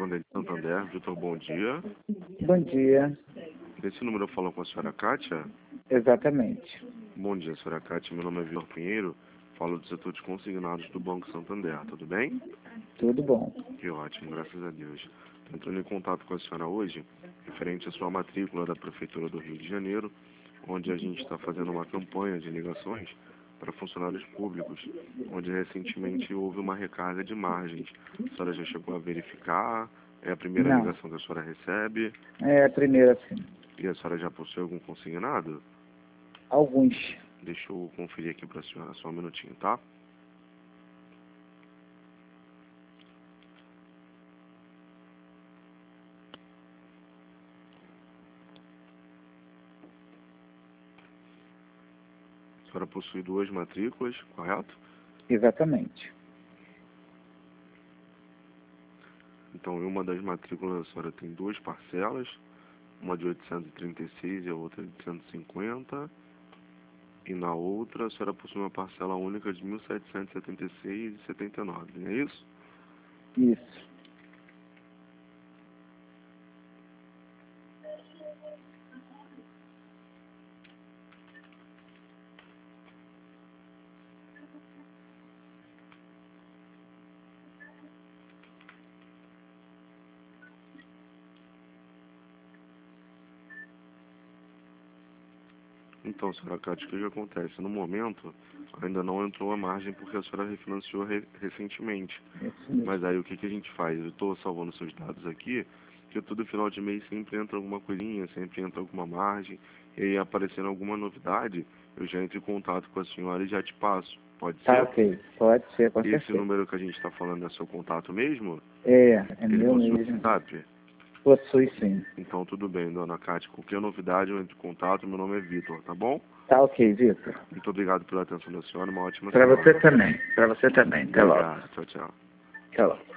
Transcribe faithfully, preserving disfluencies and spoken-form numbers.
Santander, Santander. Vitor, bom dia. Bom dia. Esse número eu falo com a senhora Kátia? Exatamente. Bom dia, senhora Kátia. Meu nome é Vitor Pinheiro. Falo do setor de consignados do Banco Santander. Tudo bem? Tudo bom. Que ótimo, graças a Deus. Estou entrando em contato com a senhora hoje, referente à sua matrícula da Prefeitura do Rio de Janeiro, onde a gente está fazendo uma campanha de ligações para funcionários públicos, onde recentemente houve uma recarga de margens. A senhora já chegou a verificar? É a primeira Não. ligação que a senhora recebe? É a primeira, sim. E a senhora já possui algum consignado? Alguns. Deixa eu conferir aqui para a senhora, só um minutinho, tá? A senhora possui duas matrículas, correto? Exatamente. Então, em uma das matrículas, a senhora tem duas parcelas, uma de oitocentos e trinta e seis e a outra de cento e cinquenta. E na outra, a senhora possui uma parcela única de mil setecentos e setenta e seis reais e setenta e nove centavos, não é isso? Isso. Então, senhora Cátia, o que, que acontece? No momento, ainda não entrou a margem porque a senhora refinanciou re recentemente. Isso mesmo. Mas aí o que, que a gente faz? Eu estou salvando seus dados aqui, porque todo final de mês sempre entra alguma coisinha, sempre entra alguma margem, e aí aparecendo alguma novidade, eu já entro em contato com a senhora e já te passo. Pode Tá ser? ok. Pode ser, com Esse certeza. número que a gente está falando é seu contato mesmo? É, é Ele meu possui mesmo. WhatsApp? Possui sim. Então tudo bem, dona Cátia. Qualquer novidade eu entro em contato, meu nome é Vitor, tá bom? Tá ok, Vitor. Muito obrigado pela atenção da senhora, uma ótima Pra semana. você também. Pra você também. Até logo. Obrigado, tchau, tchau. Até logo.